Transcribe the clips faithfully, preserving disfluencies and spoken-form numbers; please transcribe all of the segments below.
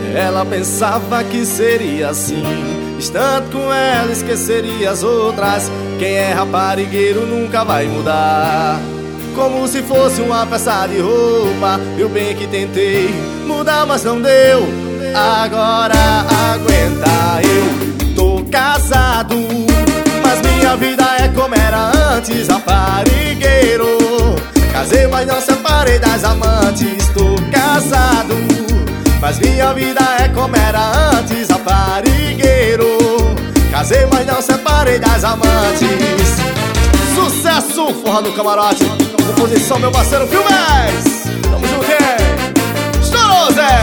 Ela pensava que seria assim, estando com ela esqueceria as outras. Quem é raparigueiro nunca vai mudar, como se fosse uma peça de roupa. Eu bem que tentei mudar, mas não deu. Agora aguenta, eu tô casado, mas minha vida é como era antes, raparigueiro. Casei, mas não separei das amantes. Tô casado, mas minha vida é como era antes, raparigueiro. Casei, mas não separei das amantes. Sucesso, Forró no Camarote. Composição, meu parceiro Filmes. Tamo junto, hein? Estourou, Zé!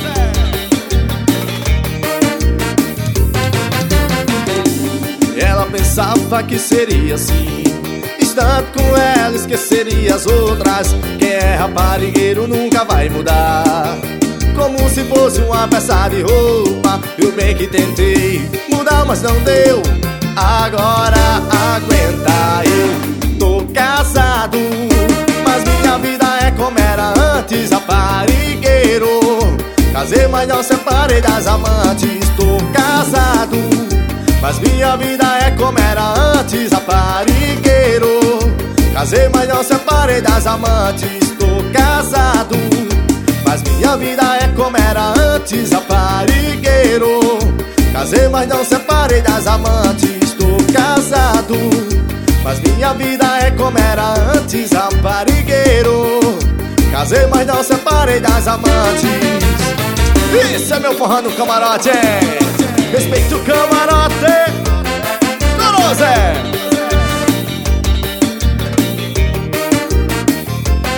Ela pensava que seria assim, estando com ela esqueceria as outras. Quem é raparigueiro nunca vai mudar, como se fosse uma peça de roupa. Eu bem que tentei mudar, mas não deu. Agora aguenta, eu tô casado, mas minha vida é como era antes, raparigueiro. Casei, mas não separei das amantes. Tô casado, mas minha vida é como era antes, raparigueiro. Casei, mas não separei das amantes. Tô casado, mas minha vida é como era antes, raparigueiro. Casei, mas não separei das amantes. Tô casado, mas minha vida é como era antes, raparigueiro. Casei, mas não separei das amantes. Isso é meu Forró no Camarote, hein? Respeito o camarote. Estourou, Zé!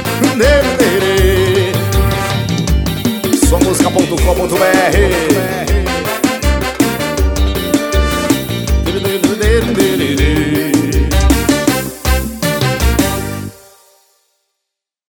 Sua música ponto com ponto br.